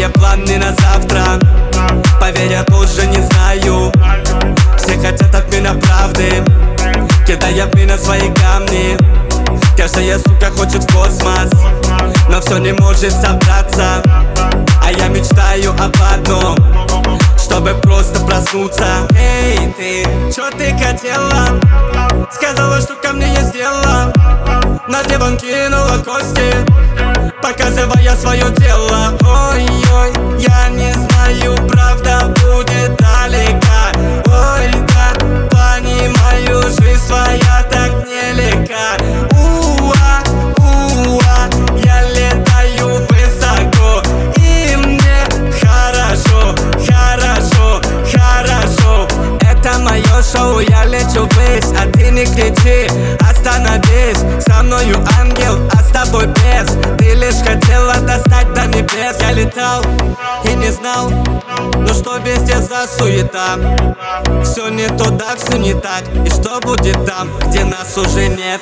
Какие планы на завтра? Поверь, я тоже не знаю. Все хотят от меня правды, кидая в меня свои камни. Каждая сука хочет в космос, но все не может собраться. А я мечтаю об одном, чтобы просто проснуться. Эй, ты, чё ты хотела? Сказала, что ко мне есть дело. На диван кинула кости, показывая свое тело. Ой-ой, я не знаю, правда будет далека. Ой, да, понимаю, жизнь своя так нелегка. Уа, уа, я летаю высоко, и мне хорошо, хорошо, хорошо. Это мое шоу, я лечу ввысь, а ты не кричи, остановись. Со мною ангел, а с тобой бес. Ты лишь хотела достать до небес. Я летал и не знал, но что везде за суета. Все не туда, все не так. И что будет там, где нас уже нет?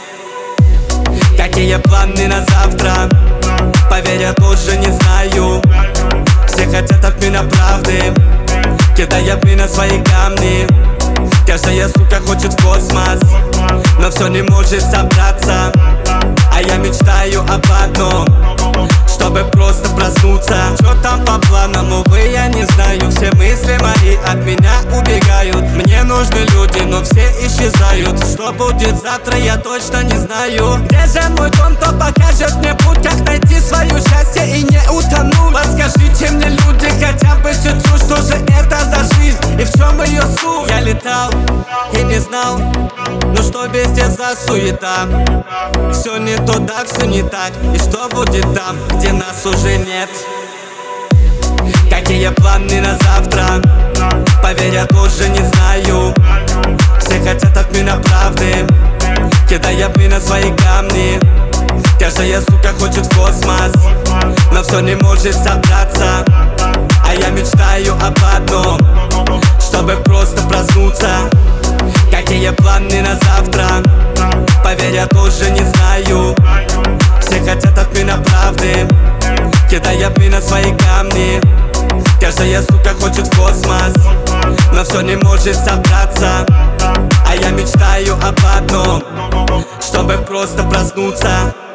Какие планы на завтра? Поверь, я тоже не знаю. Все хотят от меня правды, кидая в меня свои камни. Каждая сука хочет в космос, но все не может собраться. А я мечтаю об одном, чтобы просто проснуться. Что там по планам, увы, я не знаю. Все мысли мои от меня убегают. Мне нужны люди, но все исчезают. Что будет завтра, я точно не знаю. Где же мой дом, кто покажет мне путь, как найти свое счастье и не утонуть? Подскажите мне, люди, хотя бы чуть-чуть, что же это за жизнь и в чем ее суть? Я летал и не знал, но что везде за суета. Все не туда, все не так. И что будет там, где нас уже нет? Какие планы на завтра? Поверь, я тоже не знаю. Все хотят от меня правды, кидая в меня свои камни. Каждая сука хочет в космос, но все не может собраться. А я мечтаю об одном, чтобы просто проснуться. Какие планы на завтра? Поверь, я тоже не знаю. Все хотят от меня правды, кидая в меня свои камни. Каждая сука хочет в космос, но все не может собраться. А я мечтаю об одном, чтобы просто проснуться.